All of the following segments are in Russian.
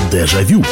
Дежавю.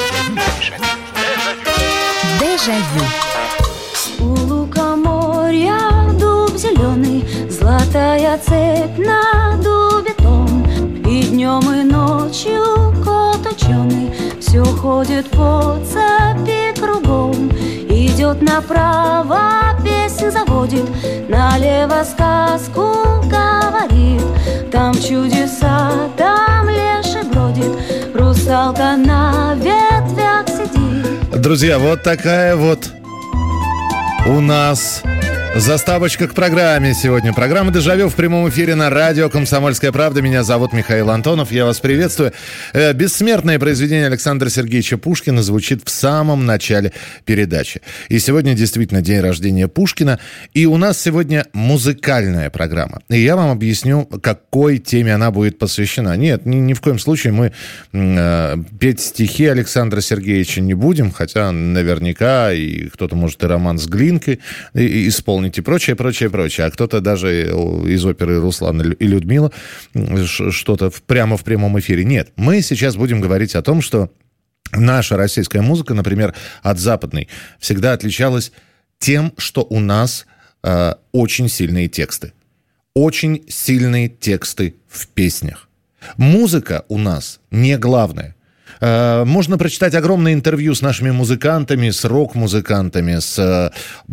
Дежавю. У лукоморья дуб зеленый, золотая цепь на дубе том. И днем, и ночью кот ученый все ходит по цепи кругом. Идет направо, песнь заводит, налево сказку говорит. Там чудеса, там леший бродит, русалка на ветвях сидит. Друзья, вот такая вот у нас заставочка к программе сегодня. Программа «Дежавю» в прямом эфире на радио «Комсомольская правда». Меня зовут Михаил Антонов, я вас приветствую. Бессмертное произведение Александра Сергеевича Пушкина звучит в самом начале передачи. И сегодня действительно день рождения Пушкина. И у нас сегодня музыкальная программа. И я вам объясню, какой теме она будет посвящена. Нет, ни в коем случае мы петь стихи Александра Сергеевича не будем, хотя наверняка и кто-то может и роман с Глинкой исполнить, и прочее. А кто-то даже из оперы «Руслан и Людмила» что-то прямо в прямом эфире. Нет, мы сейчас будем говорить о том, что наша российская музыка, например, от западной, всегда отличалась тем, что у нас очень сильные тексты. Очень сильные тексты в песнях. Музыка у нас не главное. Можно прочитать огромное интервью с нашими музыкантами, с рок-музыкантами, с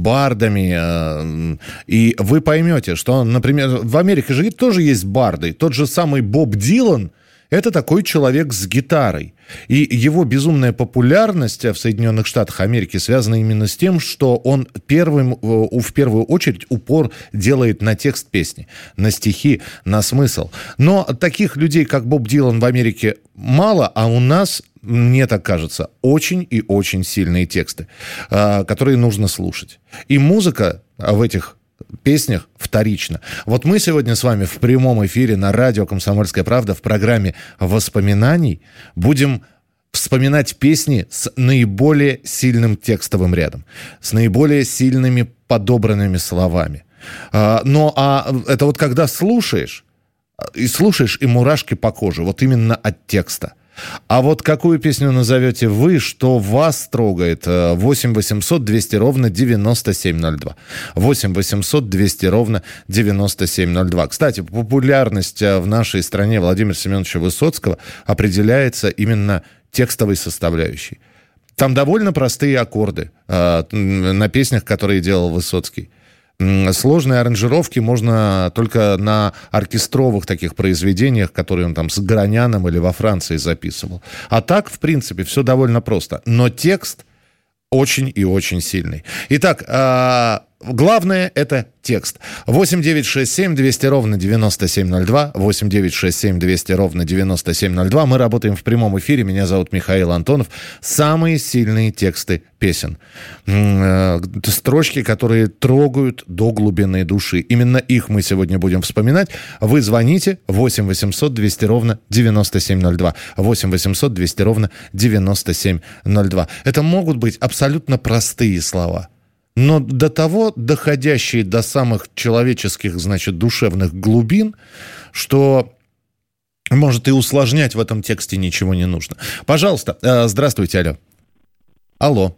бардами, и вы поймете, что, например, в Америке же тоже есть барды. Тот же самый Боб Дилан — это такой человек с гитарой. И его безумная популярность в Соединенных Штатах Америки связана именно с тем, что он в первую очередь упор делает на текст песни, на стихи, на смысл. Но таких людей, как Боб Дилан, в Америке мало, а у нас, мне так кажется, очень и очень сильные тексты, которые нужно слушать. И музыка в этих песнях вторично. Вот мы сегодня с вами в прямом эфире на радио «Комсомольская правда» в программе «Воспоминаний» будем вспоминать песни с наиболее сильным текстовым рядом, с наиболее сильными подобранными словами. Это вот когда слушаешь, и мурашки по коже, вот именно от текста. А вот какую песню назовете вы, что вас трогает? 8 800 200 ровно 9702. 8 800 200 ровно 9702. Кстати, популярность в нашей стране Владимира Семеновича Высоцкого определяется именно текстовой составляющей. Там довольно простые аккорды на песнях, которые делал Высоцкий. Сложные аранжировки можно только на оркестровых таких произведениях, которые он там с Граняном или во Франции записывал. А так, в принципе, все довольно просто. Но текст очень и очень сильный. Итак, главное — это текст. 8 9 6 7 200 ровно 9702. 8 9 6 7 200 ровно 9702. Мы работаем в прямом эфире. Меня зовут Михаил Антонов. Самые сильные тексты песен. Строчки, которые трогают до глубины души. Именно их мы сегодня будем вспоминать. Вы звоните 8 800 200 ровно 9702. 8 800 200 ровно 9702. Это могут быть абсолютно простые слова, но до того доходящие до самых человеческих, душевных глубин, что, может, и усложнять в этом тексте ничего не нужно. Пожалуйста, здравствуйте, алло.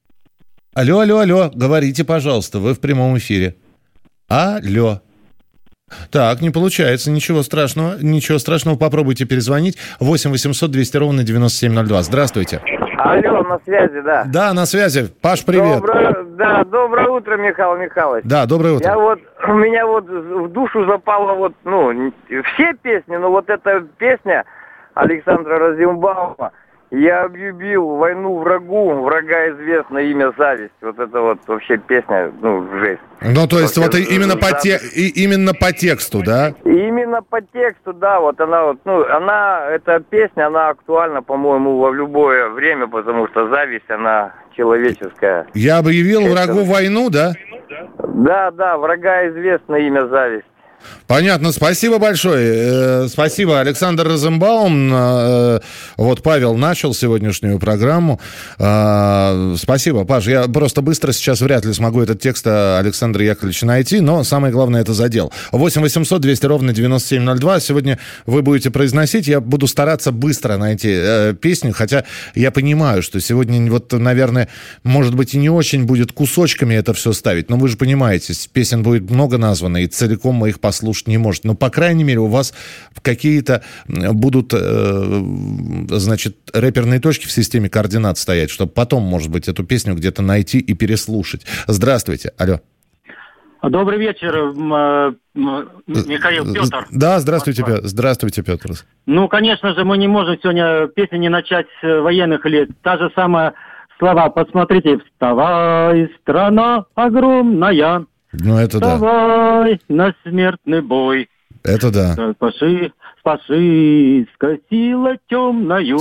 Алло, говорите, пожалуйста, вы в прямом эфире. Алло. Так, не получается, ничего страшного, попробуйте перезвонить. 8 800 200 ровно 9702. Здравствуйте. Алло, на связи, да. Да, на связи. Паш, привет. Доброе утро, Михаил Михайлович. Да, доброе утро. У меня в душу запала все песни, но вот эта песня Александра Розенбаума «Я объявил войну врагу, врага известно имя зависть». Вот это вот вообще песня, жесть. То есть вообще, вот именно по тексту, да? Именно по тексту, да. Вот она, эта песня, она актуальна, по-моему, во любое время, потому что зависть, она человеческая. Я объявил врагу войну, да? Да, врага известно имя зависть. Понятно, спасибо большое. Спасибо, Александр Розенбаум. Вот Павел начал сегодняшнюю программу. Спасибо, Паш. Я просто быстро сейчас вряд ли смогу этот текст Александра Яковлевича найти, но самое главное, это задел. 8 800 200 ровно 9702. Сегодня вы будете произносить. Я буду стараться быстро найти песню, хотя я понимаю, что сегодня, вот, наверное, может быть, и не очень будет кусочками это все ставить. Но вы же понимаете, песен будет много названо, и целиком мы их послушаем не может. Но, по крайней мере, у вас какие-то будут, значит, рэперные точки в системе координат стоять, чтобы потом, может быть, эту песню где-то найти и переслушать. Здравствуйте. Алло. Добрый вечер, Михаил, Петр. Да, здравствуйте, Петр. Здравствуйте, Петр. Ну, конечно же, мы не можем сегодня песню не начать с военных лет. Та же самая слова, посмотрите. «Вставай, страна огромная». Ну, это вставай на смертный бой. Это да. Фашистская сила темною.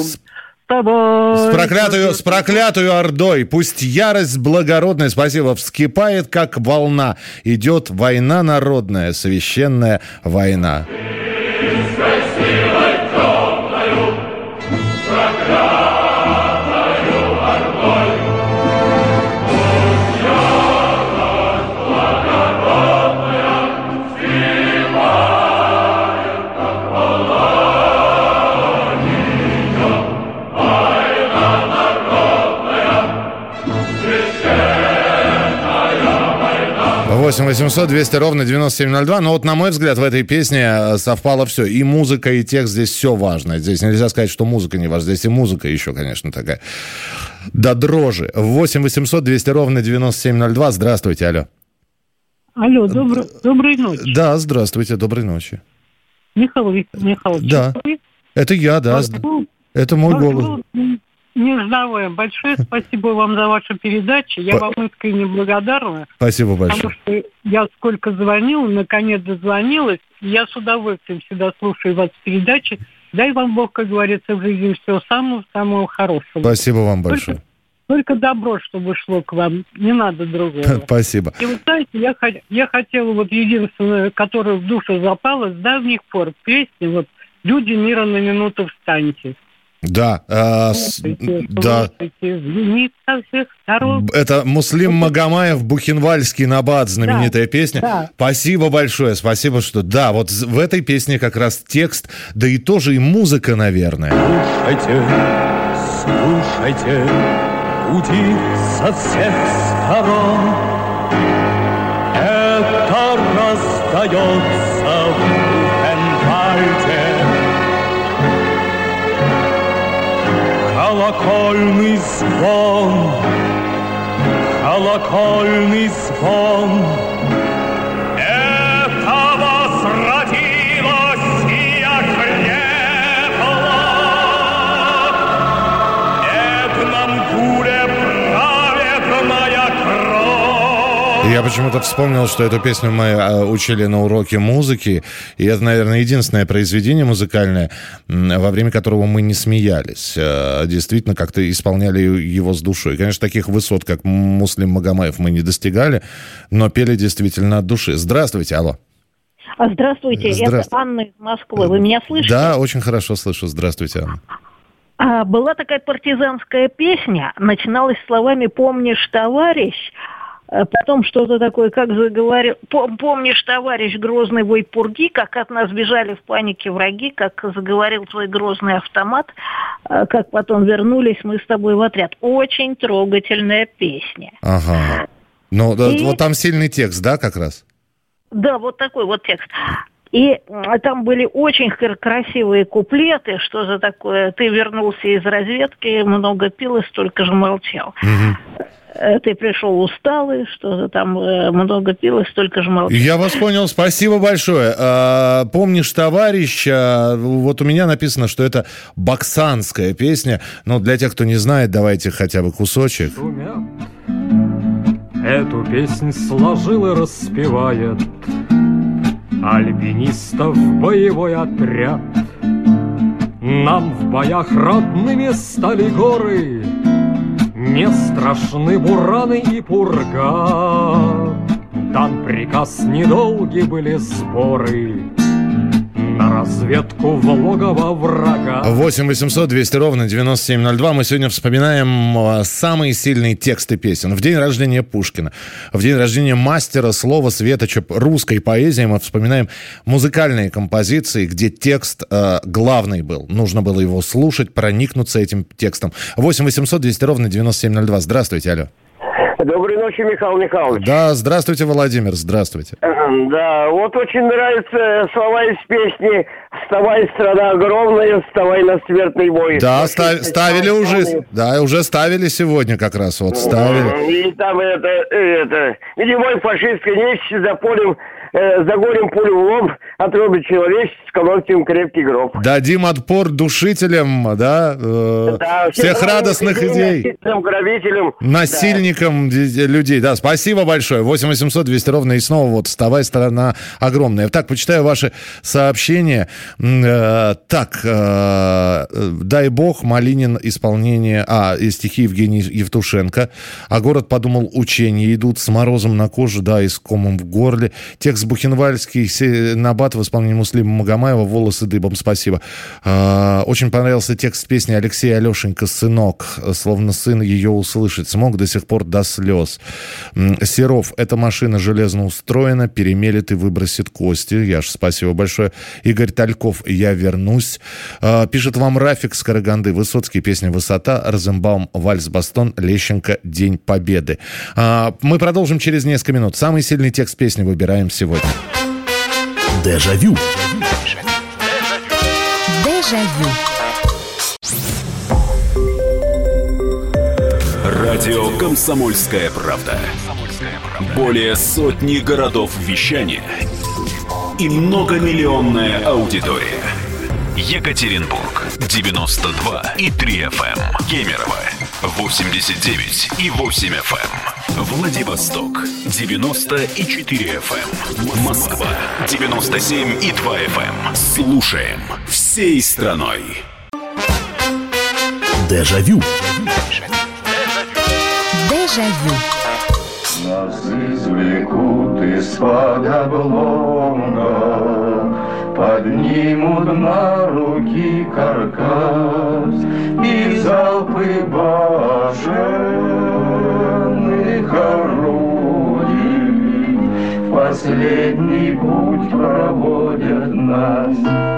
С проклятую ордой, пусть ярость благородная, спасибо, вскипает, как волна. Идет война народная, священная война. Война. 8 800 200 ровно 9702. Но вот, на мой взгляд, в этой песне совпало все. И музыка, и текст, здесь все важно. Здесь нельзя сказать, что музыка не важна. Здесь и музыка еще, конечно, такая. До дрожи. 8 800 200 ровно 9702. Здравствуйте, алло. Алло, доброй ночи. Да, здравствуйте, доброй ночи. Михаил, да, это я, да. Это мой голос. Неждавая, большое спасибо вам за вашу передачу. Я вам искренне благодарна. Спасибо большое. Потому что я сколько звонила, наконец дозвонилась. Я с удовольствием всегда слушаю вас передачи. Дай вам Бог, как говорится, в жизни всего самого хорошего. Спасибо вам большое. Только добро, чтобы шло к вам. Не надо другого. Спасибо. И вы знаете, я хотела вот единственное, которое в душу запало с давних пор, песни вот «Люди мира на минуту встаньте». Да, да. Это Муслим Магомаев, Бухенвальский набат, знаменитая песня. Да. Спасибо большое, спасибо, что... Да, вот в этой песне как раз текст, да и тоже и музыка, наверное. Слушайте, гудит со всех сторон. Это раздается в Бухенвальде. Колокольный звон, колокольный звон. Это возродилось и окрепло. Бедном гуле правит моя кровь. Я почему-то вспомнил, что эту песню мы учили на уроке музыки, и это, наверное, единственное произведение музыкальное, во время которого мы не смеялись. Действительно, как-то исполняли его с душой. Конечно, таких высот, как Муслим Магомаев, мы не достигали, но пели действительно от души. Здравствуйте, алло. Здравствуйте, это Анна из Москвы. Вы меня слышите? Да, очень хорошо слышу. Здравствуйте, Анна. Была такая партизанская песня, начиналась словами «Помнишь, товарищ», потом что-то такое, как заговорил, помнишь, товарищ, грозный вой пурги, как от нас бежали в панике враги, как заговорил твой грозный автомат, как потом вернулись мы с тобой в отряд. Очень трогательная песня. Ага. Ну, вот там сильный текст, да, как раз? Да, вот такой вот текст. И там были очень красивые куплеты, что за такое, ты вернулся из разведки, много пил и столько же молчал. Угу. Ты пришел усталый, что-то там много пил и столько же молчал. Я вас понял, спасибо большое. Помнишь, товарищ, вот у меня написано, что это баксанская песня, но для тех, кто не знает, давайте хотя бы кусочек. Эту песнь сложил и распевает альпинистов боевой отряд. Нам в боях родными стали горы, не страшны бураны и пурга. дан приказ, недолги были сборы на разведку в логово врага. 8 800 200 ровно 9702. Мы сегодня вспоминаем самые сильные тексты песен. В день рождения Пушкина, в день рождения мастера слова светоча русской поэзии мы вспоминаем музыкальные композиции, где текст главный был. Нужно было его слушать, проникнуться этим текстом. 8 800 200 ровно 9702. Здравствуйте, алло. Доброй ночи, Михаил Михайлович. Да, здравствуйте, Владимир, здравствуйте. Да, вот очень нравятся слова из песни «Вставай, страна огромная, вставай на смертный бой». Да, ставили уже, да, уже ставили сегодня как раз, вот ставили. И там видимой фашистской нечисти за полем, за горем пулю в лоб, отрубит человечество, локтем крепкий гроб. Дадим отпор душителям, да, всех радостных идей. Грабителям. Насильникам людей, да, спасибо большое. 8 800 200 ровно и снова вот «Вставай, страна огромная». Так, почитаю ваши сообщения. «Дай бог», Малинин, исполнение, и стихи Евгения Евтушенко. А город подумал, учения идут с морозом на коже, да, и с комом в горле. Текст Бухенвальский, Набат в исполнении Муслима Магомаева, «Волосы дыбом», спасибо. Очень понравился текст песни Алексея Алешенька «Сынок», словно сын ее услышать смог до сих пор до слез. Серов, эта машина железно устроена, перемелет и выбросит кости. Яш, спасибо большое. Игорь Тальков, «Я вернусь». Пишет вам Рафик с Караганды, Высоцкий, песня «Высота», Розенбаум, «Вальс-Бастон», Лещенко, «День Победы». Мы продолжим через несколько минут. Самый сильный текст песни выбираем сегодня. Дежавю. Дежавю. Радио «Комсомольская правда». Более сотни городов вещания и многомиллионная аудитория. Екатеринбург 92,3 FM, Кемерово 89,8 FM, Владивосток 90,4 FM, Москва 97,2 FM. Слушаем всей страной. Дежавю. Дежавю. Нас извлекут из-под обломка, поднимут на руки каркас и залпы башенных орудий в последний путь проводят нас.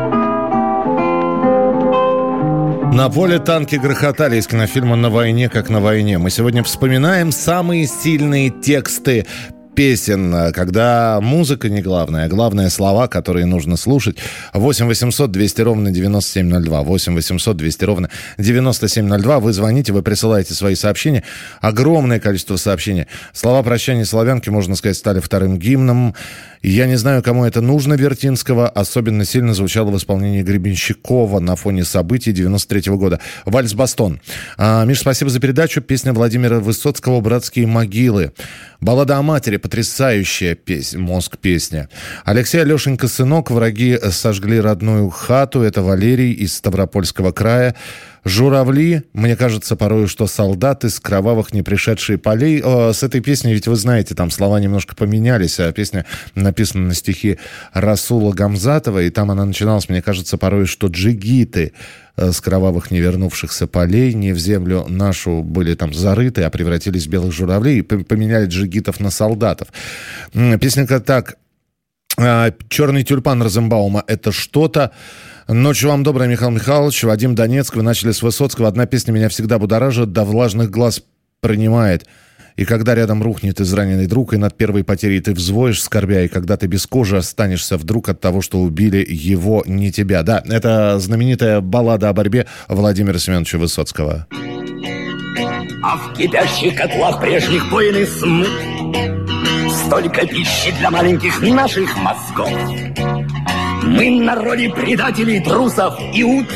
На поле танки грохотали из кинофильма «На войне, как на войне». Мы сегодня вспоминаем самые сильные тексты песен, когда музыка не главное, а главное слова, которые нужно слушать. 8 800 200 ровно 9702. 8 800 200 ровно 9702. Вы звоните, вы присылаете свои сообщения. Огромное количество сообщений. Слова прощания славянки, можно сказать, стали вторым гимном. Я не знаю, кому это нужно, Вертинского. Особенно сильно звучало в исполнении Гребенщикова на фоне событий 93-го года. «Вальс-Бастон». Миш, спасибо за передачу. Песня Владимира Высоцкого «Братские могилы». Баллада о матери. Потрясающая песня, мозг песня. Алексей Алешенька «Сынок». Враги сожгли родную хату. Это Валерий из Ставропольского края. «Журавли». Мне кажется порой, что солдаты с кровавых не пришедшие полей. С этой песней, ведь вы знаете, там слова немножко поменялись, а песня написана на стихи Расула Гамзатова, и там она начиналась, мне кажется порой, что джигиты с кровавых не вернувшихся полей не в землю нашу были там зарыты, а превратились в белых журавлей, и поменяли джигитов на солдатов. Песенка так. «Черный тюльпан» Розенбаума — это что-то. Ночью вам добрая, Михаил Михайлович. Вадим, Донецк. Вы начали с Высоцкого. Одна песня меня всегда будоражит, до влажных глаз принимает. И когда рядом рухнет израненный друг, и над первой потерей ты взвоишь, скорбя, и когда ты без кожи останешься вдруг от того, что убили его, не тебя. Да, это знаменитая баллада о борьбе Владимира Семеновича Высоцкого. А в кипящих котлах прежних войн и смут столько пищи для маленьких наших мозгов. Мы на роли предателей, трусов и ут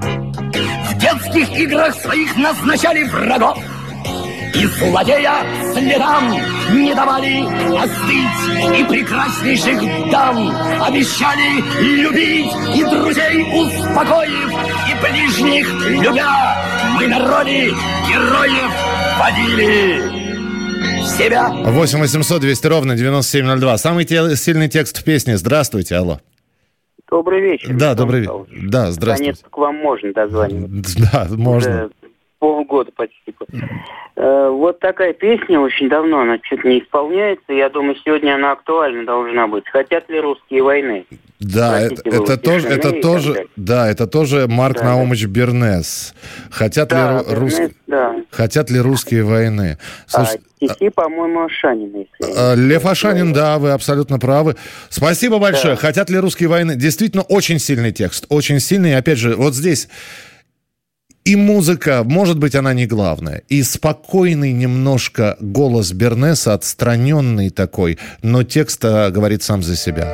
в детских играх своих назначали врагов. И злодея следам не давали остыть, и прекраснейших дам обещали любить, и друзей успокоив, и ближних любя, мы на роли героев водили себя. 8 800 200 ровно 9702. Самый сильный текст в песне. Здравствуйте, алло. Добрый вечер. Да, добрый вечер. Да, здравствуйте. Наконец-то к вам можно дозваниваться. Да, можно. Уже полгода почти. Вот такая песня, очень давно она что-то не исполняется. Я думаю, сегодня она актуальна должна быть. Хотят ли русские войны? Да, это тоже Марк Наумович Бернес. Хотят ли русские войны? Стихи, по-моему, Ашанина. Лев Ашанин, да, вы абсолютно правы. Спасибо большое. Да. Хотят ли русские войны? Действительно, очень сильный текст. Очень сильный. И опять же, вот здесь и музыка, может быть, она не главная. И спокойный немножко голос Бернеса, отстраненный такой, но текст говорит сам за себя.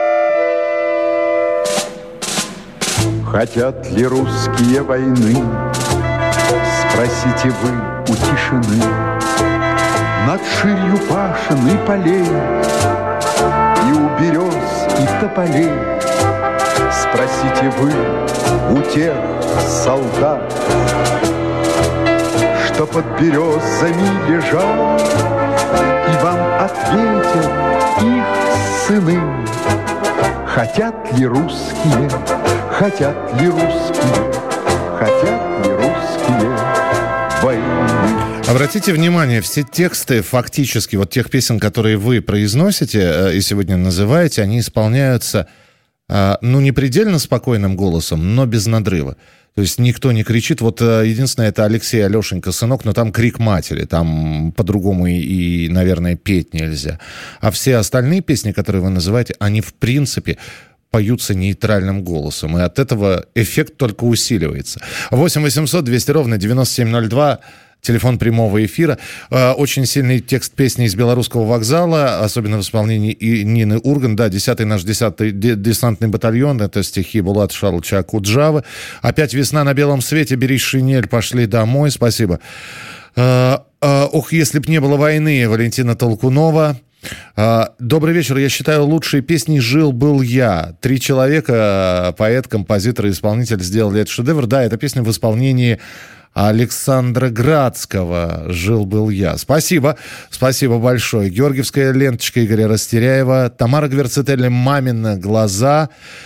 Хотят ли русские войны? Спросите вы у тишины. Над ширью пашин и полей, и у берез, и тополей. Спросите вы у тех солдат, что под березами лежат, и вам ответят их сыны. Хотят ли русские, хотят ли русские, хотят ли русские войны? Обратите внимание, все тексты фактически, вот тех песен, которые вы произносите и сегодня называете, они исполняются, не предельно спокойным голосом, но без надрыва. То есть никто не кричит. Вот единственное, это Алексей Алешенька, сынок, но там крик матери, там по-другому и, наверное, петь нельзя. А все остальные песни, которые вы называете, они в принципе поются нейтральным голосом, и от этого эффект только усиливается. 8 800 200 ровно 9702, телефон прямого эфира. Очень сильный текст песни из «Белорусского вокзала», особенно в исполнении Нины Ургант. Да, 10-й наш 10-й десантный батальон, это стихи Булата Шарловича Акуджавы. Опять весна на белом свете, бери шинель, пошли домой. Спасибо. Ох, если б не было войны, Валентина Толкунова. Добрый вечер. Я считаю, лучшей песней «Жил-был я». 3 человека, поэт, композитор и исполнитель, сделали этот шедевр. Да, эта песня в исполнении Александра Градского «Жил-был я». Спасибо. Спасибо большое. Георгиевская ленточка Игоря Растеряева. Тамара Гверцетели «Мамины глаза».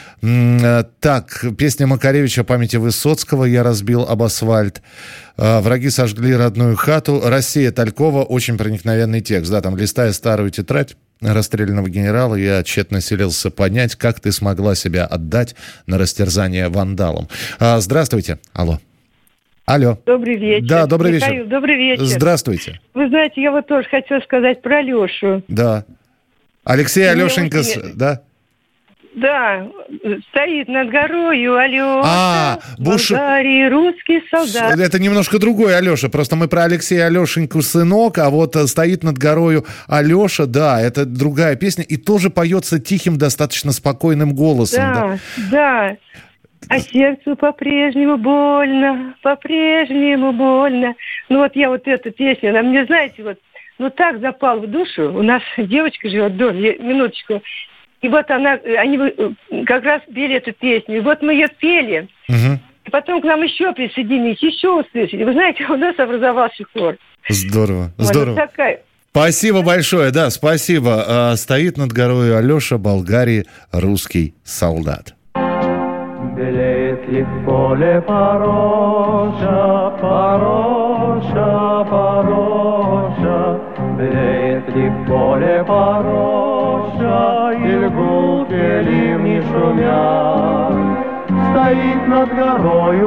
Так, песня Макаревича памяти Высоцкого «Я разбил об асфальт». «Враги сожгли родную хату». Россия Талькова. Очень проникновенный текст. Да, там, листая старую тетрадь расстрелянного генерала, я тщетно селился понять, как ты смогла себя отдать на растерзание вандалам. Здравствуйте. Алло. Алло. Добрый вечер. Да, добрый Михаил, вечер. Добрый вечер. Здравствуйте. Вы знаете, я вот тоже хотела сказать про Лешу. Да. Алексей Алешенька, да? Да, стоит над горою Алеша, Болгарии русский солдат. Это немножко другой Алеша, просто мы про Алексея Алешеньку сынок, а вот стоит над горою Алеша, да, это другая песня, и тоже поется тихим, достаточно спокойным голосом. Да. А сердцу по-прежнему больно. Ну вот я вот эту песню, она мне, знаете, вот, так запала в душу. У нас девочка живет в доме, минуточку. И вот они как раз пели эту песню. И вот мы ее пели. Угу. И потом к нам еще присоединились, еще услышали. Вы знаете, у нас образовался хор. Здорово, вот здорово. Такая. Спасибо большое, да, спасибо. Стоит над горой Алеша, Болгарии, русский солдат. Белеет ли в поле Пороша, белеет ли в поле Пороша, и льгутые ливни шумят. Стоит над горою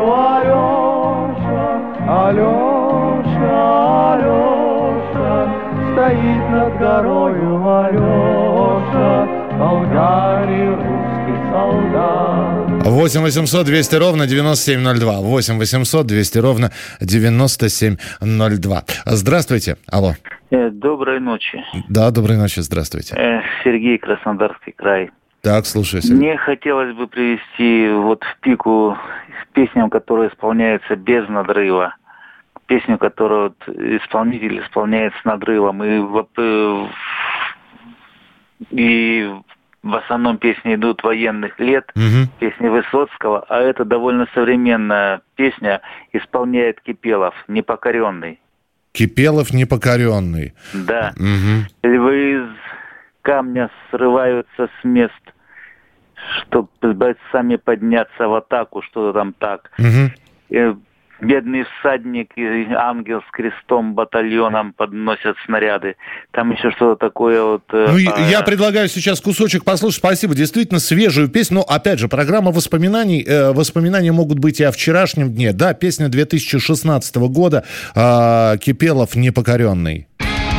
Алеша, стоит над горою Алеша, Болгарии русский солдат. 8 800 200 ровно 9702. 8 800 200 ровно 9702. Здравствуйте. Алло. Доброй ночи. Да, доброй ночи. Здравствуйте. Сергей, Краснодарский край. Так, слушай, Сергей. Мне хотелось бы привести вот в пику песням, которые исполняются без надрыва. Песню, которую исполнитель исполняет с надрывом. И в основном песни идут военных лет, песни Высоцкого, а это довольно современная песня, исполняет Кипелов, «Непокоренный». Кипелов непокоренный. Да. Львы из камня срываются с мест, чтобы сами подняться в атаку, что-то там так. Бедный всадник и ангел с крестом батальоном подносят снаряды. Там еще что-то такое вот... Я предлагаю сейчас кусочек послушать. Спасибо. Действительно свежую песню. Но, опять же, программа воспоминаний. Воспоминания могут быть и о вчерашнем дне. Да, песня 2016 года. Кипелов «Непокоренный».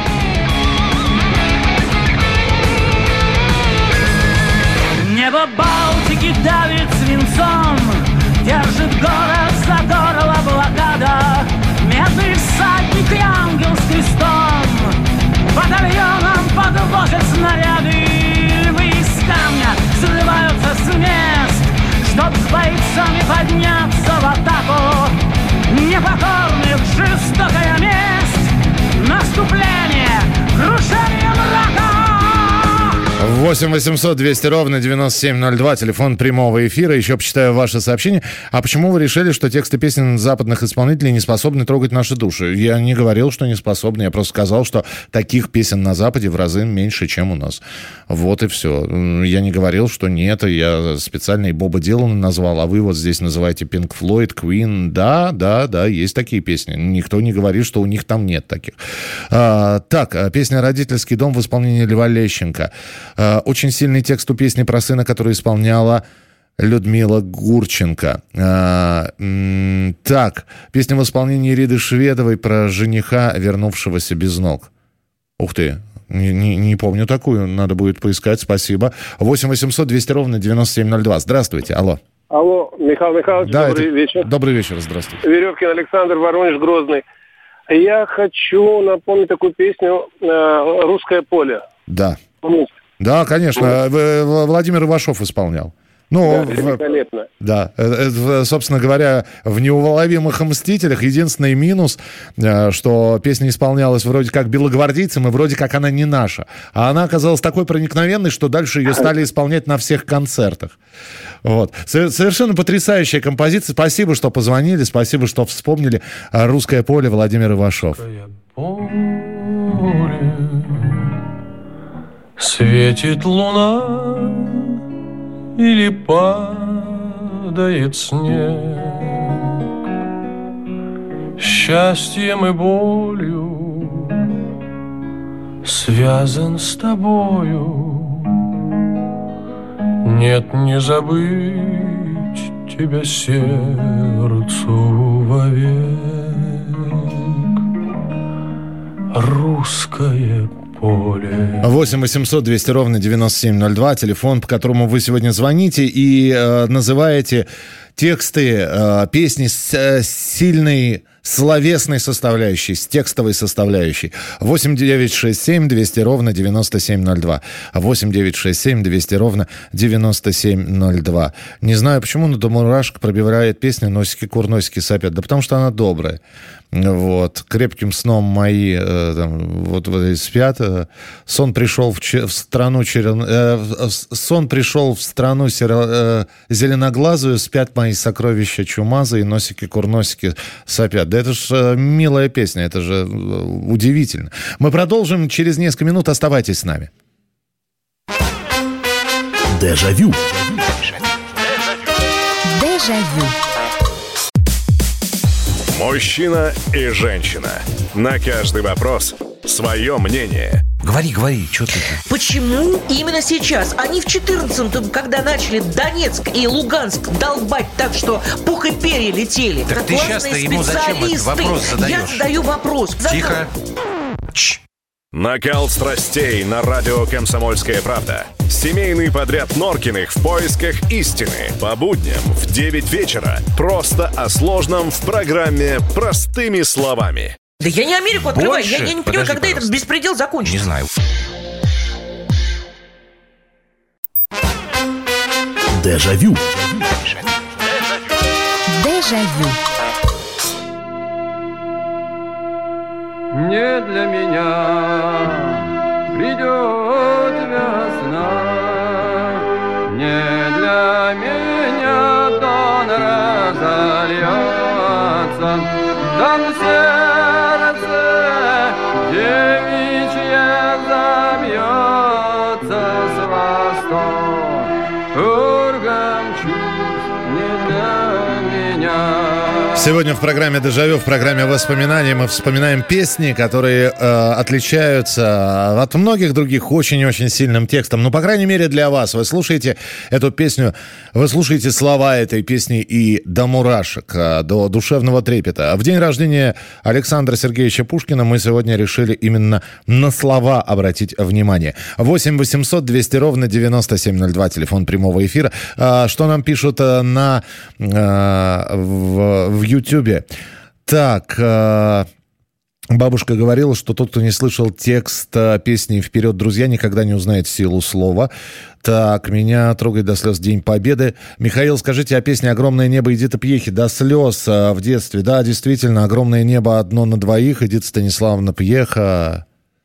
Небо Балтики давит свинцом, держит город задорова блокада. Медный всадник и ангел с крестом батальоном подвозят снаряды. Львы из камня срываются с мест, чтоб с бойцами подняться в атаку. Непокорных жестокая месть, наступление, крушение мрака. 8 800 200 ровно 9702, телефон прямого эфира. Еще почитаю ваши сообщения. А почему вы решили, что тексты песен западных исполнителей не способны трогать наши души? Я не говорил, что не способны. Я просто сказал, что таких песен на Западе в разы меньше, чем у нас. Вот и все. Я не говорил, что нет. Я специально и Боба Дилана назвал, а вы вот здесь называете Pink Floyd, Queen. Да, есть такие песни. Никто не говорит, что у них там нет таких. Так, песня «Родительский дом» в исполнении Льва Лещенко. Очень сильный текст у песни про сына, которую исполняла Людмила Гурченко. Так, песня в исполнении Риды Шведовой про жениха, вернувшегося без ног. Ух ты, не помню такую, надо будет поискать, спасибо. 8 800 200 ровно 9702. Здравствуйте, алло. Алло, Михаил Михайлович, да, добрый вечер. Добрый вечер, здравствуйте. Веревкин Александр, Воронеж, Грозный. Я хочу напомнить такую песню «Русское поле». Да. Помните? Да, конечно. Владимир Ивашов исполнял. Ну, да, великолепно. Да. Собственно говоря, в «Неуловимых мстителях» единственный минус, что песня исполнялась вроде как белогвардейцем, и вроде как она не наша. А она оказалась такой проникновенной, что дальше ее стали исполнять на всех концертах. Вот. Совершенно потрясающая композиция. Спасибо, что позвонили, спасибо, что вспомнили. «Русское поле», Владимир Ивашов. Светит луна или падает снег, счастьем и болью связан с тобою. Нет, не забыть тебя сердцу вовек. Русское поле. 8 800 200 ровно 9702, телефон, по которому вы сегодня звоните и называете тексты песни с сильной словесной составляющей, с текстовой составляющей. 8 967 200 ровно 9702. 8 967 200 ровно 9702. Не знаю почему, но до мурашек пробивает песня «Носики-курносики сопят». Да потому что она добрая. Вот. «Крепким сном мои вот спят». Сон пришел в страну сон пришел в страну зеленоглазую, спят мои сокровища чумазые, носики-курносики сопят. Да это же милая песня, это же удивительно. Мы продолжим через несколько минут. Оставайтесь с нами. Дежавю. Дежавю. Мужчина и женщина. На каждый вопрос свое мнение. Говори, что ты? Почему именно сейчас? Они в 14-м, когда начали Донецк и Луганск долбать так, что пух и перья летели. Так ты сейчас-то ему зачем этот вопрос задаешь? Я задаю вопрос. Тихо. Накал страстей на радио «Комсомольская правда». Семейный подряд Норкиных в поисках истины. По будням в 9 вечера. Просто о сложном в программе «Простыми словами». Да я не Америку открываю. Я не понимаю, когда этот беспредел закончится. Не знаю. Дежавю. Дежавю. Не для меня придет весна, не для меня тон разольется, там сердце Сегодня в программе «Дежавю», в программе «Воспоминания» мы вспоминаем песни, которые отличаются от многих других очень-очень сильным текстом. Ну, по крайней мере, для вас. Вы слушаете эту песню, вы слушаете слова этой песни и до мурашек, до душевного трепета. В день рождения Александра Сергеевича Пушкина мы сегодня решили именно на слова обратить внимание. 8 800 200 ровно 9702, телефон прямого эфира. Что нам пишут в Ютьюбе. Так, бабушка говорила, что тот, кто не слышал текст песни «Вперед, друзья», никогда не узнает силу слова. Так, меня трогает до слез День Победы. Михаил, скажите, о песне «Огромное небо» Эдиты Пьехи до слез в детстве. Да, действительно, «Огромное небо» одно на двоих. Эдита Станиславовна Пьеха.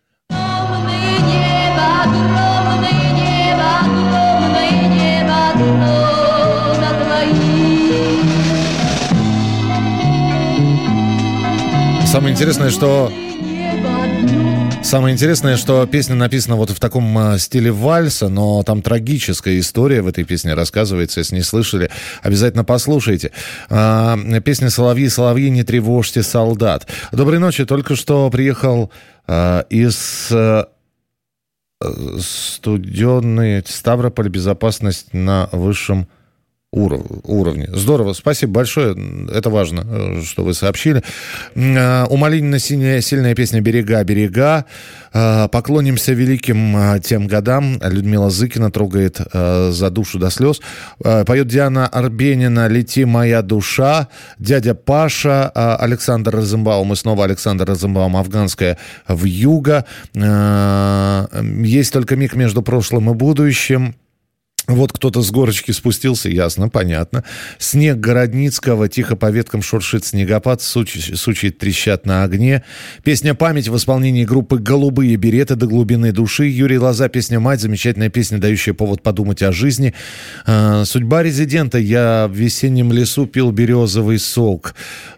Самое интересное, что песня написана вот в таком стиле вальса, но там трагическая история в этой песне рассказывается. Если не слышали, обязательно послушайте. Песня «Соловьи, соловьи, не тревожьте солдат». Доброй ночи. Только что приехал из студенной Ставрополь. Безопасность на высшем уровне. Здорово, спасибо большое. Это важно, что вы сообщили. У Малинина сильная песня «Берега, берега». Поклонимся великим тем годам. Людмила Зыкина трогает за душу до слез. Поет Диана Арбенина «Лети, моя душа». Дядя Паша, Александр Розенбаум. И снова Александр Розенбаум, «Афганская вьюга». Есть только миг между прошлым и будущим. Вот кто-то с горочки спустился, ясно, понятно. Снег Городницкого, тихо по веткам шуршит снегопад, сучьи трещат на огне. Песня «Память» в исполнении группы «Голубые береты» до глубины души. Юрий Лоза, песня «Мать», замечательная песня, дающая повод подумать о жизни. «Судьба резидента», я в весеннем лесу пил березовый сок.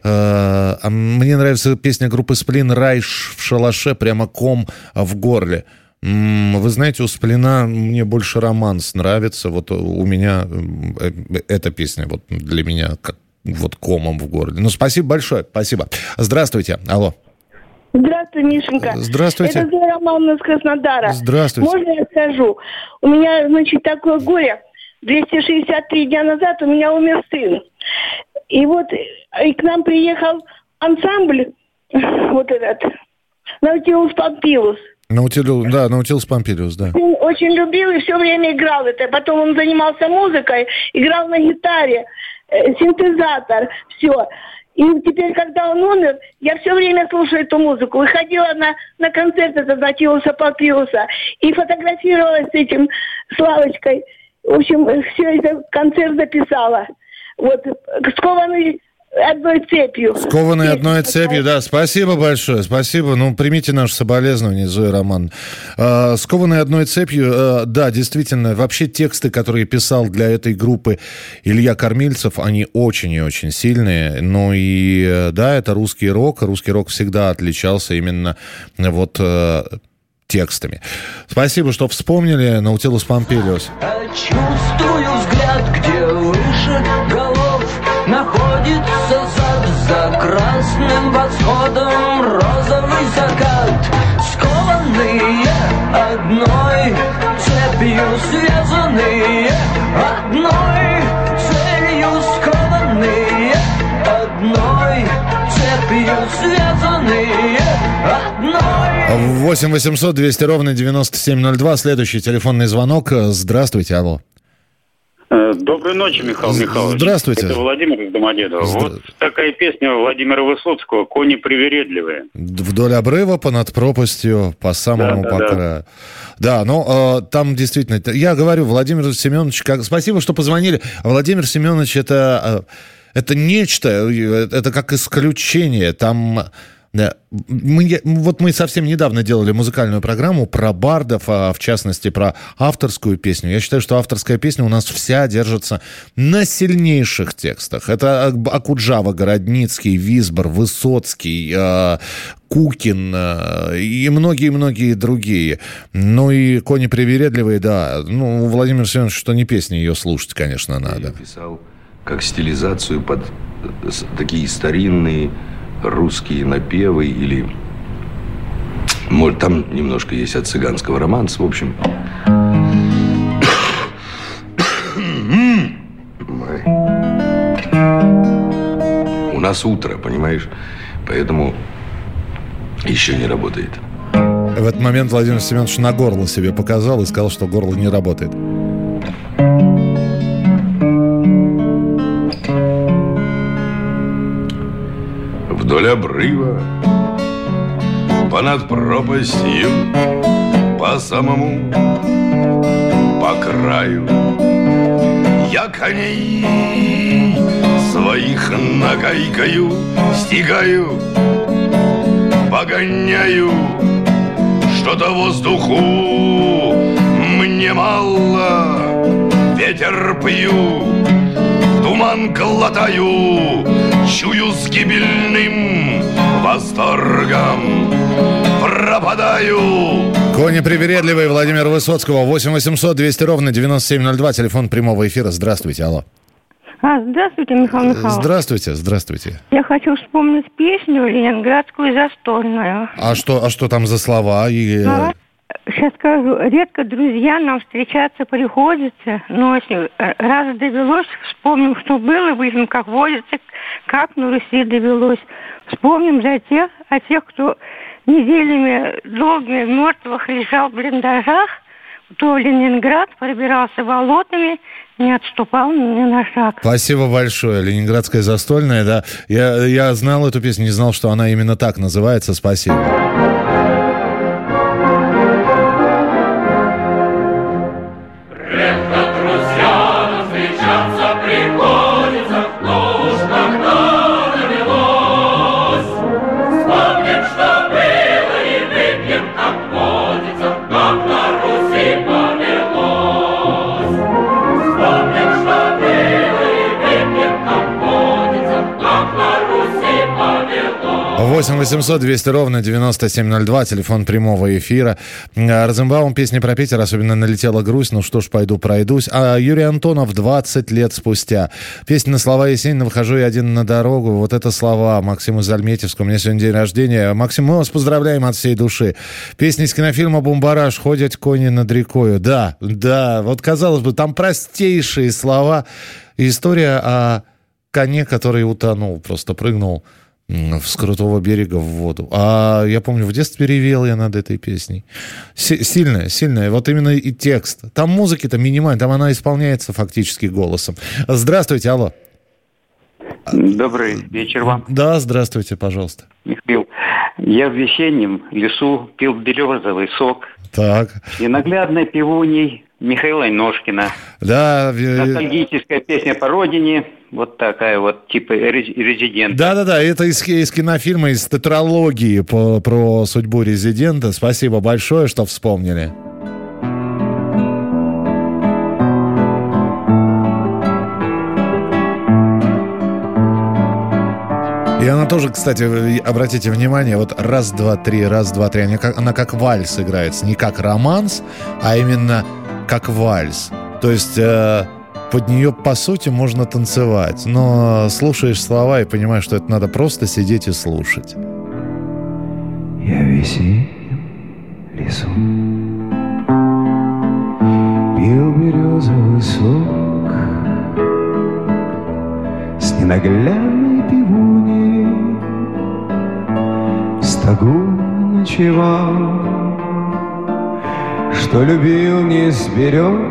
Мне нравится песня группы «Сплин» «Рай в шалаше», прямо ком в горле. Вы знаете, у Сплина мне больше романс нравится. Вот у меня эта песня вот для меня как вот комом в горле. Ну, спасибо большое, спасибо. Здравствуйте, алло. Здравствуй, Мишенька. Здравствуйте. Это Зоя Романовна из Краснодара. Здравствуйте. Можно я скажу? У меня, значит, такое горе. 263 дня назад у меня умер сын. И вот и к нам приехал ансамбль, вот этот, Наутилус Помпилиус. Наутилус Помпилиус, да. Он очень любил и все время играл это. Потом он занимался музыкой, играл на гитаре, синтезатор, все. И теперь, когда он умер, я все время слушаю эту музыку. Выходила на концерт этого Наутилуса Помпилиуса и фотографировалась с этим Славочкой. В общем, все это концерт записала. Вот, скованный одной цепью. Скованный одной цепью, да. Спасибо большое, спасибо. Ну, примите наше соболезнование, Зоя Романовна. Скованный одной цепью, да, действительно. Вообще тексты, которые писал для этой группы Илья Кормильцев, они очень и очень сильные. Ну и, да, это русский рок. Русский рок всегда отличался именно вот текстами. Спасибо, что вспомнили. Наутилус Помпилиус. Чувствую взгляд, где выше голов находится сад за красным восходом, розовый закат. Скованные одной цепью, связанные одной целью, скованные одной цепью, связанные одной. 8 800 200 ровно 9702. Следующий телефонный звонок. Здравствуйте, алло. Доброй ночи, Михаил Михайлович. Здравствуйте. Это Владимир из Домодедова. Вот такая песня Владимира Высоцкого «Кони привередливые». Вдоль обрыва, понад пропастью, по самому краю. Да, но там действительно... Я говорю, Владимир Семенович... Спасибо, что позвонили. Владимир Семенович, это нечто, это как исключение. Там... Мы совсем недавно делали музыкальную программу про бардов, в частности, про авторскую песню. Я считаю, что авторская песня у нас вся держится на сильнейших текстах. Это Окуджава, Городницкий, Висбор, Высоцкий, Кукин и многие-многие другие. Ну и «Кони привередливые», да. Ну, у Владимира Семеновича, что не песни ее слушать, конечно, надо. Я писал как стилизацию под такие старинные русские напевы или... Может, там немножко есть от цыганского романса, в общем. У нас утро, понимаешь? Поэтому еще не работает. В этот момент Владимир Семенович на горло себе показал и сказал, что горло не работает. Вдоль обрыва, понад пропастью, по самому, по краю, я коней своих нагайкою стигаю, погоняю. Что-то воздуху мне мало, ветер пью, туман глотаю, чую с гибельным восторгом пропадаю. Кони привередливые Владимира Высоцкого. 8 800 200 ровно 9702. Телефон прямого эфира. Здравствуйте, алло. Здравствуйте, Михаил Михайлович. Здравствуйте, здравствуйте. Я хочу вспомнить песню ленинградскую «Застольную». А что там за слова? Сейчас скажу. Редко друзья нам встречаться приходится ночью. Раз довелось, вспомним, что было, выйдем, как водится, как на Руси довелось. Вспомним о тех, кто неделями долгими мертвых лежал в блиндажах, кто в Ленинград пробирался болотами, не отступал ни на шаг. Спасибо большое. Ленинградская застольная, да. Я знал эту песню, не знал, что она именно так называется. Спасибо. О, 8 800 200 ровно 9702, телефон прямого эфира. Розенбаум, песня про Питер, особенно налетела грусть, ну что ж, пойду пройдусь. А Юрий Антонов 20 лет спустя. Песня на слова Есенина «Выхожу я один на дорогу». Вот это слова Максиму из Альметьевска. У меня сегодня день рождения. Максим, мы вас поздравляем от всей души. Песня из кинофильма «Бумбараш», «Ходят кони над рекою». Да, вот казалось бы, там простейшие слова. История о коне, который утонул, просто прыгнул с крутого берега в воду. А я помню, в детстве ревел я над этой песней. Сильная. Вот именно и текст. Там музыки-то минимально, там она исполняется фактически голосом. Здравствуйте, алло. Добрый вечер вам. Да, здравствуйте, пожалуйста. Михаил, я в весеннем лесу пил березовый сок. Так. И наглядной пивуней Михаила Ножкина. Да. Ностальгическая песня по родине. Вот такая вот, типа «Резидент». Да, это из кинофильма, из тетралогии про судьбу резидента. Спасибо большое, что вспомнили. И она тоже, кстати, обратите внимание, вот раз, два, три, она как вальс играется. Не как романс, а именно как вальс. То есть под нее, по сути, можно танцевать. Но слушаешь слова и понимаешь, что это надо просто сидеть и слушать. Я в весеннем лесу пил березовый сок с ненаглядной пивуней, в стогу ночевал, что любил, не сберег,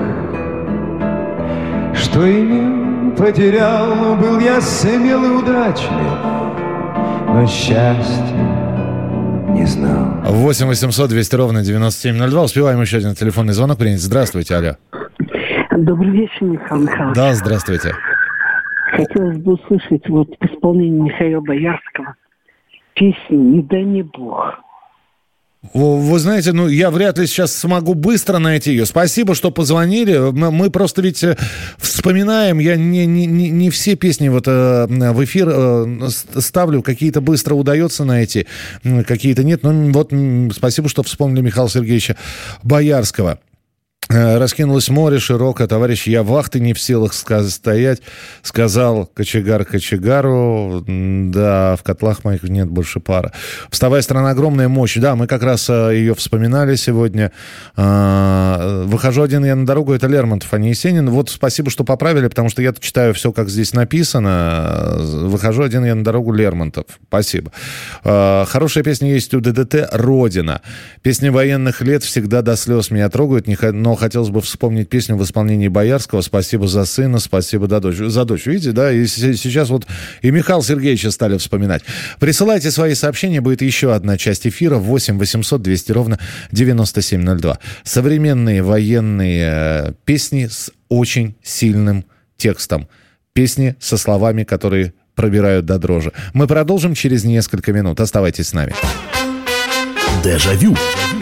что имел, потерял, но был я смел и удачлив, но счастья не знал. 8 800 200 ровно 9702. Успеваем еще один телефонный звонок принять. Здравствуйте, алло. Добрый вечер, Михаил Михайлович. Да, здравствуйте. Хотелось бы услышать в исполнении Михаила Боярского песню «Не дай мне Бог». Вы знаете, я вряд ли сейчас смогу быстро найти ее. Спасибо, что позвонили. Мы просто ведь вспоминаем. Я не все песни в эфир ставлю. Какие-то быстро удается найти, какие-то нет. Но вот спасибо, что вспомнили Михаила Сергеевича Боярского. Раскинулось море широко, товарищ, я вахты не в силах стоять, сказал кочегар кочегару, да, в котлах моих нет больше пара. Вставая, страна, огромная мощь, да, мы как раз ее вспоминали сегодня. Выхожу один я на дорогу, это Лермонтов, а не Есенин. Вот спасибо, что поправили, потому что я читаю все, как здесь написано. Выхожу один я на дорогу, Лермонтов, спасибо. Хорошая песня есть у ДДТ «Родина». Песни военных лет всегда до слез меня трогают, но хотелось бы вспомнить песню в исполнении Боярского «Спасибо за сына, спасибо за дочь». Видите, да, и сейчас вот и Михаила Сергеевича стали вспоминать. Присылайте свои сообщения, будет еще одна часть эфира. 8 800 200 ровно 9702. Современные военные песни с очень сильным текстом. Песни со словами, которые пробирают до дрожи. Мы продолжим через несколько минут. Оставайтесь с нами. Дежавю.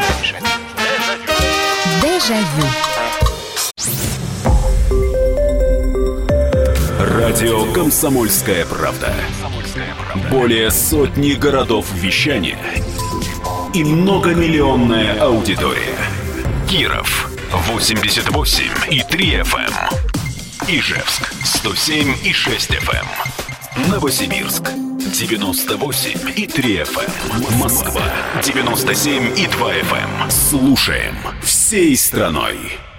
Дежавю. Радио «Комсомольская правда». Более сотни городов вещания и многомиллионная аудитория. Киров 88,3 FM. Ижевск 107,6 FM. Новосибирск 98,3 FM. Москва 97,2 FM. Слушаем всей страной.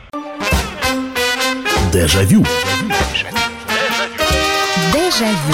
Дежавю. Дежавю.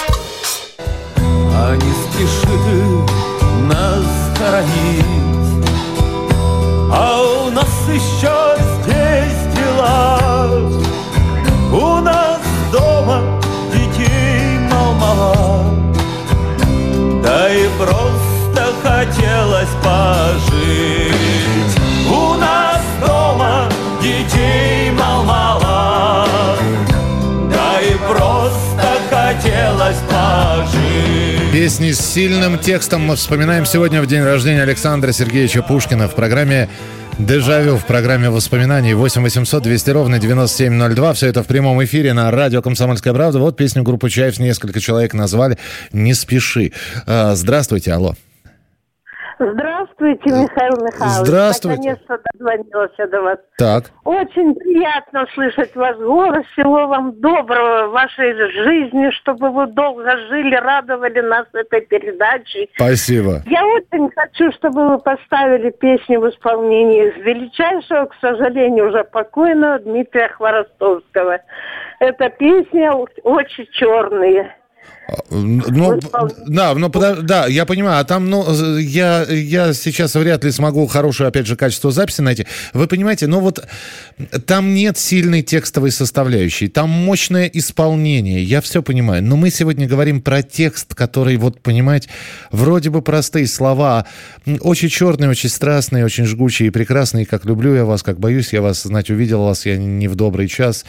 А не спеши ты нас хоронить, а у нас еще здесь дела. У нас дома детей мало, да и просто хотелось пожить. У нас дома детей мало, да и просто хотелось пожить. Песни с сильным текстом мы вспоминаем сегодня в день рождения Александра Сергеевича Пушкина в программе «Дежавю», в программе воспоминаний. 8 800 200 ровно 9702. Все это в прямом эфире на радио «Комсомольская правда». Вот песню группы «Чаев» несколько человек назвали «Не спеши». Здравствуйте, алло. Здравствуйте, Михаил Михайлович. Здравствуйте. Наконец-то дозвонился до вас. Так. Очень приятно слышать ваш голос. Всего вам доброго в вашей жизни, чтобы вы долго жили, радовали нас этой передачей. Спасибо. Я очень хочу, чтобы вы поставили песню в исполнении величайшего, к сожалению, уже покойного Дмитрия Хворостовского. Эта песня «Очи черные». Ну, да, я понимаю, а там, я сейчас вряд ли смогу хорошее, опять же, качество записи найти. Вы понимаете, вот там нет сильной текстовой составляющей, там мощное исполнение, я все понимаю, но мы сегодня говорим про текст, который, вот, понимаете, вроде бы простые слова, очень черные, очень страстные, очень жгучие и прекрасные, как люблю я вас, как боюсь я вас, знать увидел вас я не в добрый час,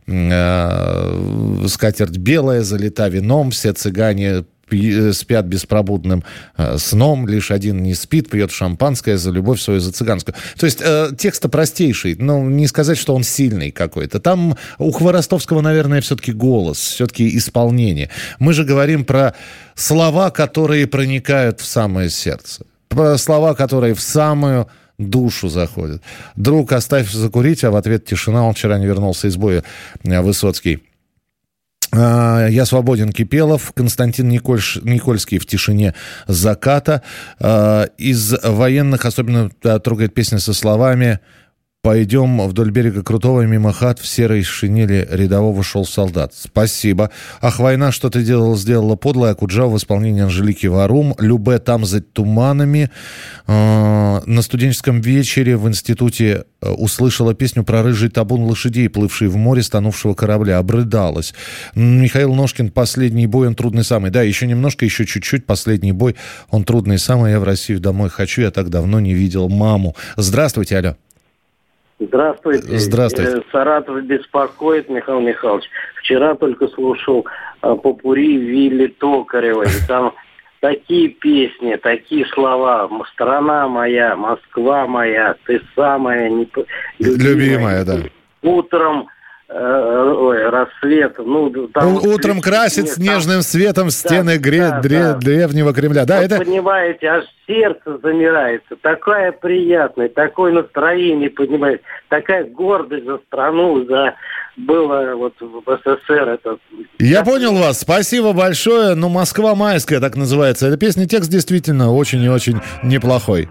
скатерть белая, залита вином, все цыгане спят беспробудным сном, лишь один не спит, пьет шампанское за любовь свою, за цыганскую. То есть текст-то простейший, но не сказать, что он сильный какой-то. Там у Хворостовского, наверное, все-таки голос, все-таки исполнение. Мы же говорим про слова, которые проникают в самое сердце, про слова, которые в самую душу заходят. «Друг, оставь закурить», а в ответ тишина. Он вчера не вернулся из боя, Высоцкий. «Я свободен», Кипелов. Константин Никольский «В тишине заката». Из военных особенно трогает песня со словами: «Пойдем вдоль берега крутого, мимо хат, в серой шинели рядового шел солдат». Спасибо. «Ах, война, что ты сделала подлая», Акуджава в исполнении Анжелики Варум. «Любэ, там за туманами». На студенческом вечере в институте услышала песню про рыжий табун лошадей, плывший в море с тонувшего корабля. Обрыдалась. Михаил Ножкин «Последний бой, он трудный самый». Да, еще немножко, еще чуть-чуть. «Последний бой, он трудный самый». Я в Россию домой хочу, я так давно не видел маму. Здравствуйте, алло. Здравствуйте. Здравствуйте. Саратов беспокоит, Михаил Михайлович. Вчера только слушал попурри Вилли Токарева. И там такие песни, такие слова. «Страна моя, Москва моя, ты самая любимая». Да. Утром рассвет. Ну, там Утром красит снежным светом стены древнего Кремля. Да, это... Понимаете, аж сердце замирается. Такое приятное, такое настроение поднимает. Такая гордость за страну, за... Было вот в СССР это... Я понял вас. Спасибо большое. Ну, «Москва майская» так называется. Эта песня, текст действительно очень и очень неплохой.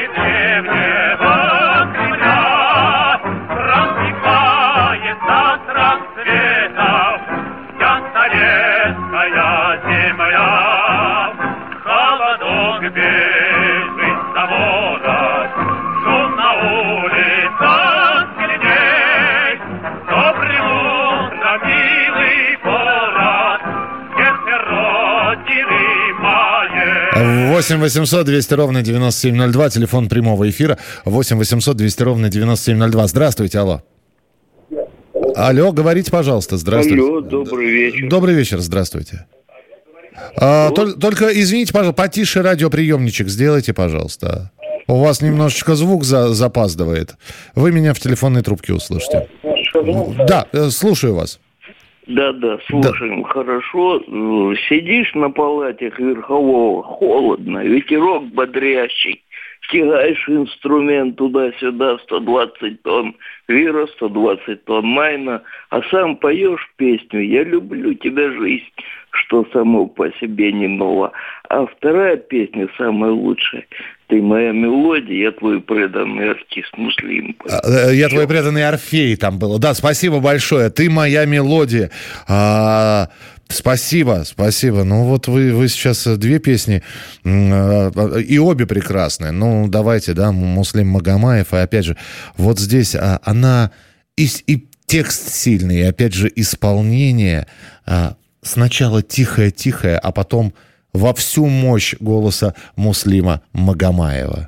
Восемь 800 200 ровно 9702, телефон прямого эфира. 8 800 200 ровно 9702. Здравствуйте, алло. Алло, говорите, пожалуйста, здравствуйте. Алло, добрый вечер. Добрый вечер, здравствуйте. Только, извините, пожалуйста, потише радиоприемничек сделайте, пожалуйста. У вас немножечко звук запаздывает. Вы меня в телефонной трубке услышите. Да, слушаю вас. Да, слушаем, да. Хорошо. Сидишь на палатях верхового, холодно, ветерок бодрящий. Тягаешь инструмент туда-сюда, 120 тонн Вира, 120 тонн Майна, а сам поешь песню «Я люблю тебя, жизнь», что само по себе не ново. А вторая песня самая лучшая. Ты моя мелодия, я твой преданный артист Муслим. Я твой преданный Орфей там было. Да, спасибо большое. Ты моя мелодия. Спасибо. Ну вот вы сейчас две песни, и обе прекрасные. Ну, давайте, да, Муслим Магомаев. И опять же, вот здесь она и текст сильный, и опять же исполнение сначала тихое-тихое, а потом во всю мощь голоса Муслима Магомаева.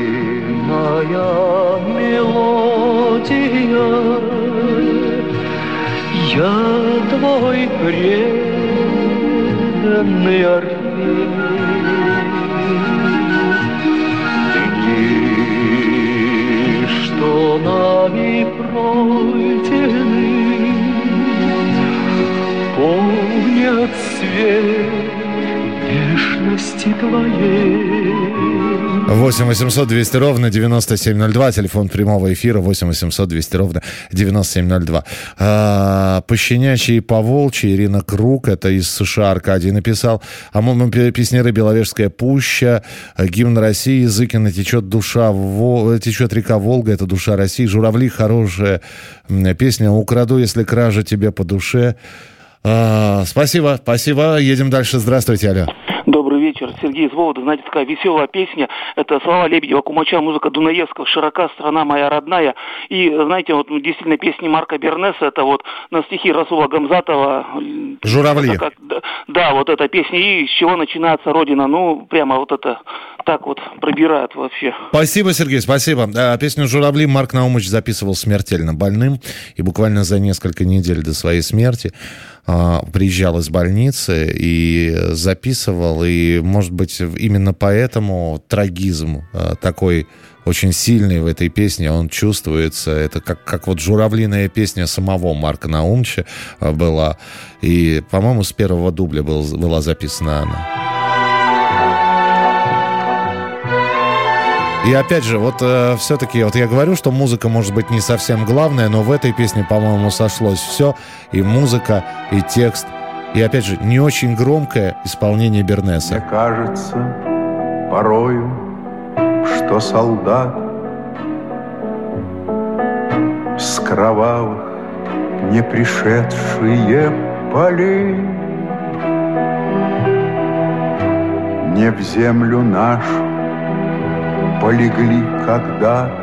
Моя мелодия, я твой преданный Орфей. Дни, что нами пройдены, помнят свет нежности твоей. 8 800 200 ровно 9702, телефон прямого эфира 8 800 200 ровно 9702. Пощенячьи и поволчьи, Ирина Круг, это из США Аркадий написал. Песняры «Беловежская пуща», гимн России, Зыкина «Течет душа, течет река Волга», это душа России. «Журавли» хорошая песня, «Украду, если кража тебе по душе». Спасибо. Едем дальше. Здравствуйте, алло. Добрый вечер. Сергей из Вологды. Знаете, такая веселая песня. Это слова Лебедева, Кумача, музыка Дунаевского, «Широка страна моя родная». И, знаете, вот действительно песни Марка Бернеса, это вот на стихи Расула Гамзатова. «Журавли». Да, вот эта песня. И с чего начинается Родина. Ну, прямо вот это так вот пробирает вообще. Спасибо, Сергей, спасибо. Песню «Журавли» Марк Наумович записывал смертельно больным. И буквально за несколько недель до своей смерти приезжал из больницы и записывал, и, может быть, именно поэтому трагизм такой очень сильный в этой песне, он чувствуется. Это как вот журавлиная песня самого Марка Наумовича была, и, по-моему, с первого дубля была записана она. И опять же, вот все-таки, вот я говорю, что музыка может быть не совсем главная, но в этой песне, по-моему, сошлось все. И музыка, и текст. И опять же, не очень громкое исполнение Бернеса. Мне кажется порою, что солдат с кровавых не пришедшие полей не в землю нашу полегли когда-то,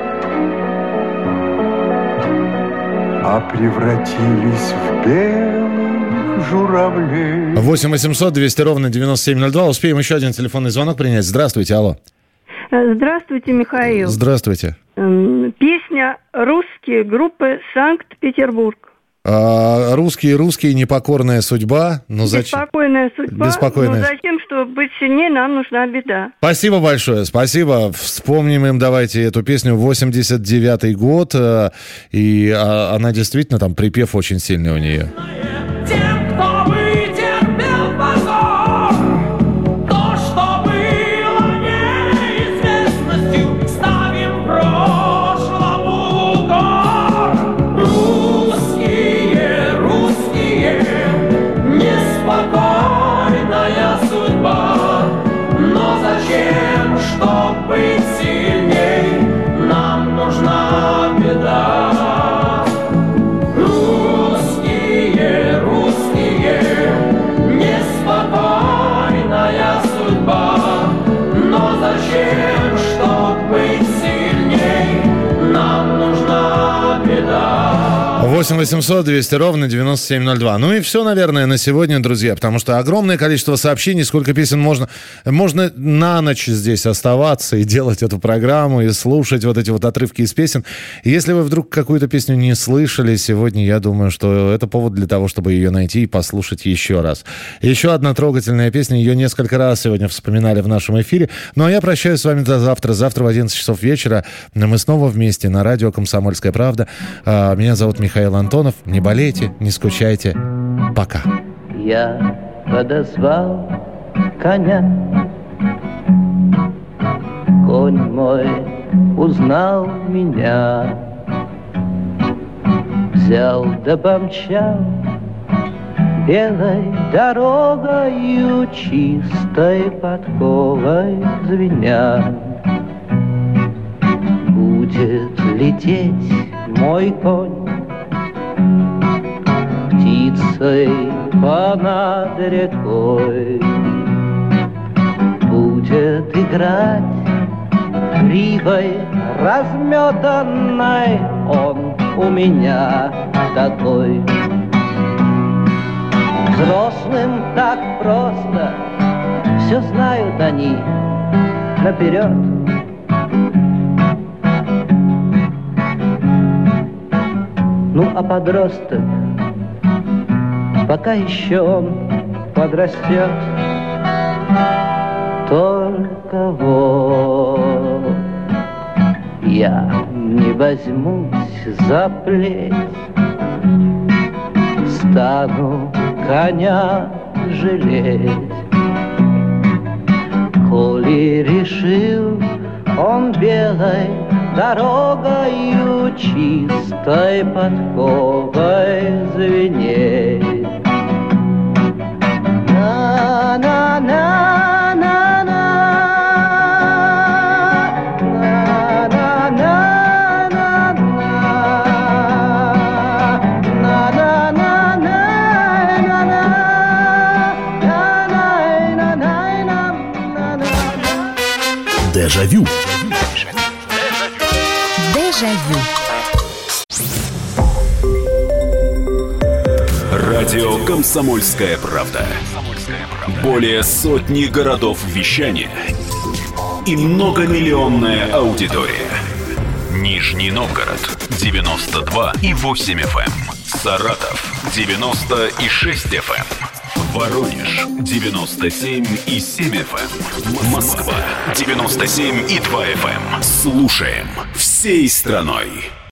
а превратились в белых журавлей. 8 800 200 ровно 9702. Успеем еще один телефонный звонок принять. Здравствуйте, алло. Здравствуйте, Михаил. Здравствуйте. Песня «Русские» группы «Санкт-Петербург». Русские, непокорная судьба. Ну, зачем? Беспокойная судьба. Беспокойная. Ну, зачем, чтобы быть сильнее, нам нужна беда. Спасибо большое, спасибо. Вспомним им давайте эту песню, 89-й год. И она действительно, там припев очень сильный у нее. Неспокойная судьба, но зачем, чтоб быть сильней, нам нужна беда. 8 800 200 ровно 9702. Ну и все, наверное, на сегодня, друзья, потому что огромное количество сообщений, сколько песен можно на ночь здесь оставаться и делать эту программу, и слушать вот эти вот отрывки из песен. И если вы вдруг какую-то песню не слышали сегодня, я думаю, что это повод для того, чтобы ее найти и послушать еще раз. Еще одна трогательная песня, ее несколько раз сегодня вспоминали в нашем эфире. Ну а я прощаюсь с вами до завтра. Завтра в 11 часов вечера мы снова вместе на радио «Комсомольская правда». Меня зовут Михаил Антонов. Не болейте, не скучайте. Пока. Я подозвал коня. Конь мой узнал меня. Взял да помчал белой дорогою, чистой подковой звеня. Будет лететь мой конь птицей понад рекой, будет играть гривой разметанной, он у меня такой. Взрослым так просто, все знают они наперед. Ну а подросток, пока еще он подрастет, только вот я не возьмусь за плеть, стану коня жалеть. Коли решил он белой дорогою, чистой подковой звенеть. Дежавю. Дежавю. Радио «Комсомольская правда». Более сотни городов вещания и многомиллионная аудитория. Нижний Новгород 92,8 FM. Саратов 90,6 FM. Воронеж 97,7 FM. Москва 97,2 FM. Слушаем всей страной.